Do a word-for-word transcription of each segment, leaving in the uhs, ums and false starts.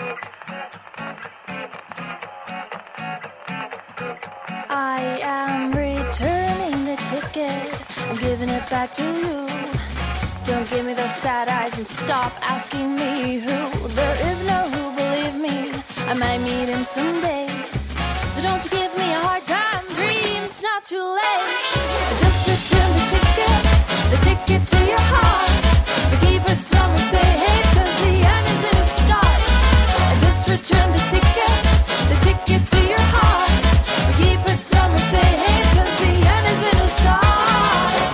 I am returning the ticket. I'm giving it back to you. Don't give me those sad eyes and stop asking me who. There is no who, believe me. I might meet him someday. So don't you give me a hard time, dream, it's not too late. Just return the ticket, the ticket to your heart. But keep it somewhere, say hey, cause the end is in a start. Just return the ticket, the ticket to your heart. But keep it somewhere, say hey, cause the end is in a start.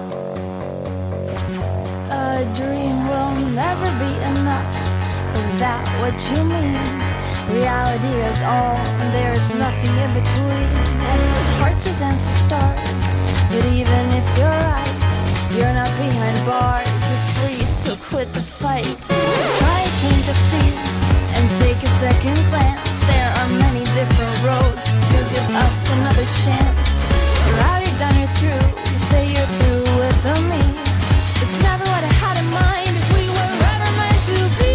A dream will never be enough. Is that what you mean? Reality is all, and there's nothing in between. Yes, it's hard to dance with stars, but even if you're right, you're not behind bars, you're free, so quit the fight. Try a change of scene, and take a second glance. There are many different roads to give us another chance. You're out, you're done, you're through, you say you're through with me. It's never what I had in mind, if we were ever meant to be.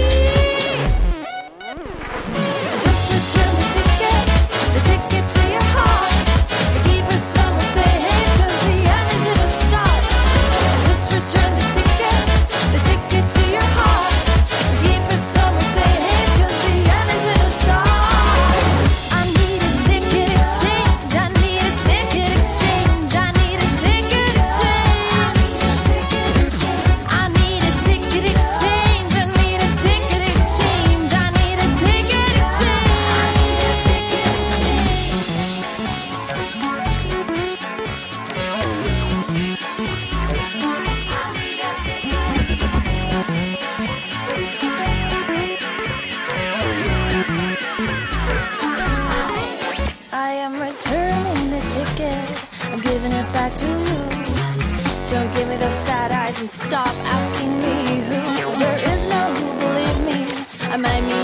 I'm giving it back to you. Don't give me those sad eyes and stop asking me who. There is no who, believe me. I might meet